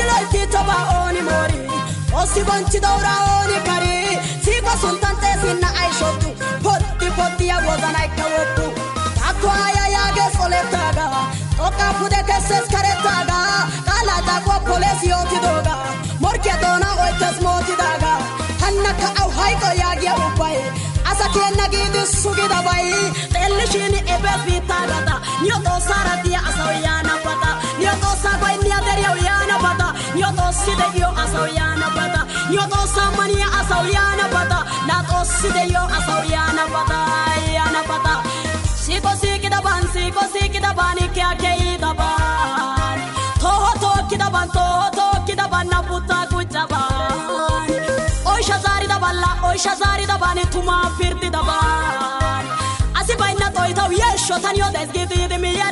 like taba oni mori osi bonchi daura oni kari sigo sultante sinna aishotu potti ya wazana ikawotu akwaya ya ge soletaga oka pude keses karetaga kala da ko polisi oti doga morke dona oitas moti daga hannaka au haiko ya ge upai asake nagidi sugida bai telishini ebe vitagata nyoto saratia asawiyana pata nyoto sagoi nia deriawiyana pata nyoto side yo asawiyana pata nyoto samani asawiyana pata nato side yo asawiyana pata yana pata siko sikida ban kya keida ban to kida ban na puta kuchaban oi shazari da ban tuma firti da ban asi baina toita yesho tanyo desgiti de mi